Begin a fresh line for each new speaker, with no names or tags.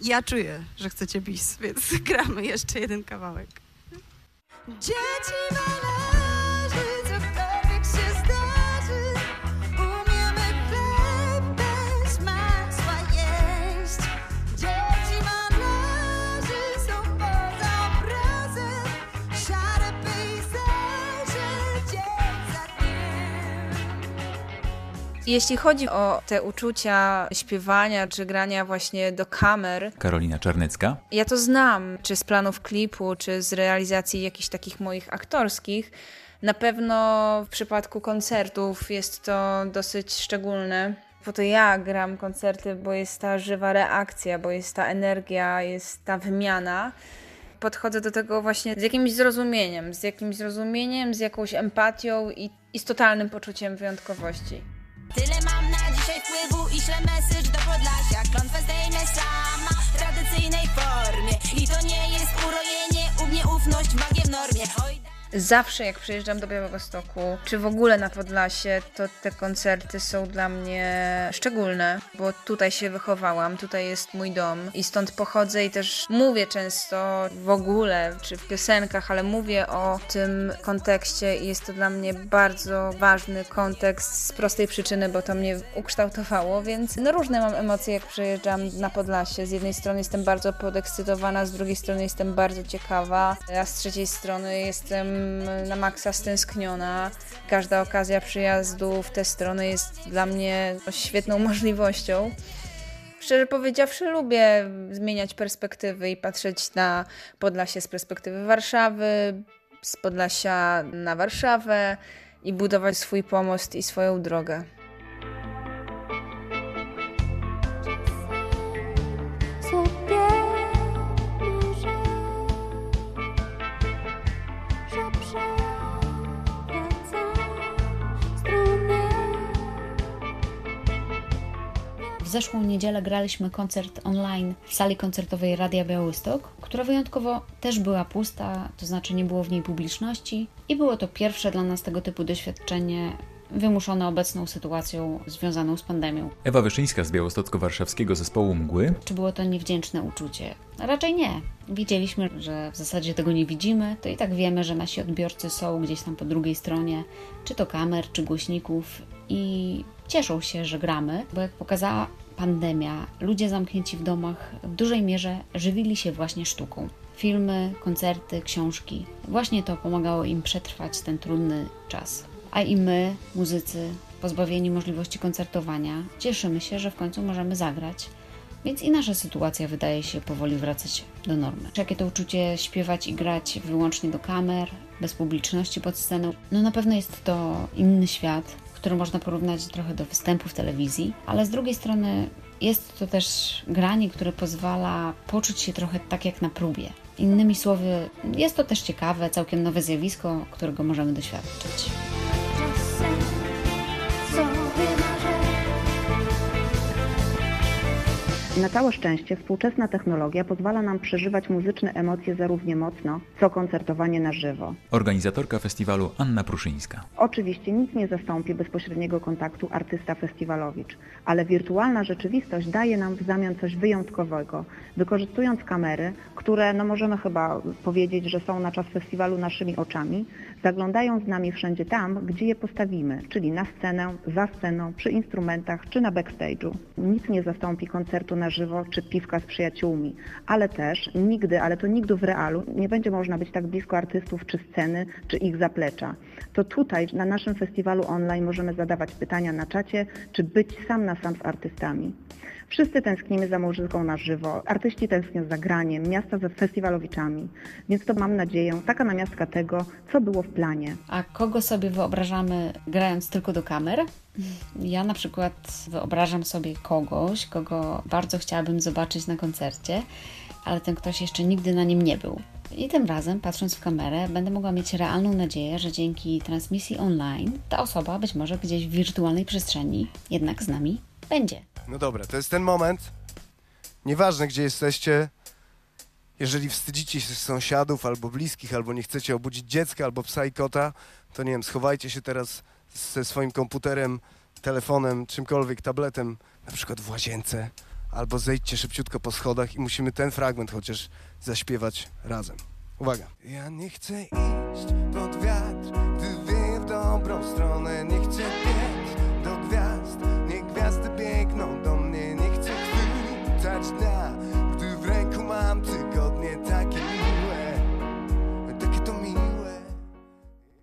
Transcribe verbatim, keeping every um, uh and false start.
Ja czuję, że chcecie bis, więc gramy jeszcze jeden kawałek. Dzieci należy, cokolwiek się zdarzy, umiemy chleb bez masła jeść. Dzieci należy, są poza obrazem, szare pejzaże, dzień za dniem.
Jeśli chodzi o te uczucia śpiewania czy grania właśnie do kamer,
Karolina Czarnecka.
ja to znam, czy z planów klipu, czy z realizacji jakichś takich moich aktorskich. Na pewno w przypadku koncertów jest to dosyć szczególne. Po to ja gram koncerty, bo jest ta żywa reakcja, bo jest ta energia, jest ta wymiana. Podchodzę do tego właśnie z jakimś zrozumieniem, z jakimś zrozumieniem, z jakąś empatią i, i z totalnym poczuciem wyjątkowości.
Tyle mam na dzisiaj wpływu i ślę message do Podlasia. Klątwę zdejmę sama w tradycyjnej formie. I to nie jest urojenie, u mnie ufność magię w normie. Oj,
Zawsze jak przyjeżdżam do Białegostoku, czy w ogóle na Podlasie, to te koncerty są dla mnie szczególne, bo tutaj się wychowałam, tutaj jest mój dom i stąd pochodzę i też mówię często w ogóle, czy w piosenkach, ale mówię o tym kontekście i jest to dla mnie bardzo ważny kontekst z prostej przyczyny, bo to mnie ukształtowało, więc no różne mam emocje, jak przyjeżdżam na Podlasie. Z jednej strony jestem bardzo podekscytowana, z drugiej strony jestem bardzo ciekawa, a z trzeciej strony jestem na maksa stęskniona. Każda okazja przyjazdu w tę stronę jest dla mnie świetną możliwością. Szczerze powiedziawszy, lubię zmieniać perspektywy i patrzeć na Podlasie z perspektywy Warszawy, z Podlasia na Warszawę i budować swój pomost i swoją drogę.
W zeszłą niedzielę graliśmy koncert online w sali koncertowej Radia Białystok, która wyjątkowo też była pusta, to znaczy nie było w niej publiczności i było to pierwsze dla nas tego typu doświadczenie wymuszone obecną sytuacją związaną z pandemią.
Ewa Wyszyńska z białostocko-warszawskiego zespołu Mgły.
Czy było to niewdzięczne uczucie? Raczej nie. Wiedzieliśmy, że w zasadzie tego nie widzimy, to i tak wiemy, że nasi odbiorcy są gdzieś tam po drugiej stronie, czy to kamer, czy głośników i cieszą się, że gramy, bo jak pokazała pandemia, ludzie zamknięci w domach w dużej mierze żywili się właśnie sztuką. Filmy, koncerty, książki. Właśnie to pomagało im przetrwać ten trudny czas. A i my, muzycy, pozbawieni możliwości koncertowania, cieszymy się, że w końcu możemy zagrać, więc i nasza sytuacja wydaje się powoli wracać do normy. Jakie to uczucie śpiewać i grać wyłącznie do kamer, bez publiczności pod sceną? No na pewno jest to inny świat, który można porównać trochę do występu w telewizji, ale z drugiej strony jest to też granie, które pozwala poczuć się trochę tak jak na próbie. Innymi słowy, jest to też ciekawe, całkiem nowe zjawisko, którego możemy doświadczyć.
Na całe szczęście współczesna technologia pozwala nam przeżywać muzyczne emocje zarówno mocno, co koncertowanie na żywo.
Organizatorka festiwalu Anna Pruszyńska.
Oczywiście nic nie zastąpi bezpośredniego kontaktu artysta-festiwalowicz, ale wirtualna rzeczywistość daje nam w zamian coś wyjątkowego, wykorzystując kamery, które no możemy chyba powiedzieć, że są na czas festiwalu naszymi oczami, zaglądają z nami wszędzie tam, gdzie je postawimy, czyli na scenę, za sceną, przy instrumentach czy na backstage'u. Nic nie zastąpi koncertu na żywo czy piwka z przyjaciółmi, ale też nigdy, ale to nigdy w realu nie będzie można być tak blisko artystów czy sceny, czy ich zaplecza. To tutaj na naszym festiwalu online możemy zadawać pytania na czacie, czy być sam na sam z artystami. Wszyscy tęsknimy za muzyką na żywo, artyści tęsknią za graniem, miasta za festiwalowiczami, więc to mam nadzieję taka namiastka tego, co było w planie.
A kogo sobie wyobrażamy grając tylko do kamer? Ja na przykład wyobrażam sobie kogoś, kogo bardzo chciałabym zobaczyć na koncercie, ale ten ktoś jeszcze nigdy na nim nie był. I tym razem, patrząc w kamerę, będę mogła mieć realną nadzieję, że dzięki transmisji online ta osoba być może gdzieś w wirtualnej przestrzeni jednak z nami będzie.
No dobra, to jest ten moment. Nieważne, gdzie jesteście, jeżeli wstydzicie się sąsiadów albo bliskich, albo nie chcecie obudzić dziecka albo psa i kota, to nie wiem, schowajcie się teraz ze swoim komputerem, telefonem, czymkolwiek, tabletem, na przykład w łazience, albo zejdźcie szybciutko po schodach i musimy ten fragment chociaż zaśpiewać razem. Uwaga. Ja nie chcę iść pod wiatr, gdy wieje w dobrą stronę, nie chcę biec